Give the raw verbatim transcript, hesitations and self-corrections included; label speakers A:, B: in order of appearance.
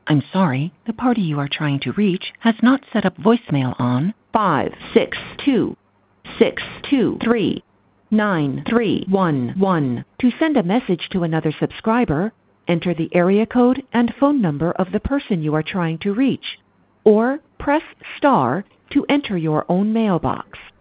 A: I'm sorry, the party you are trying to reach has not set up voicemail on five six two six two three nine three one one. To send a message to another subscriber, enter the area code and phone number of the person you are trying to reach, or press star to enter your own mailbox.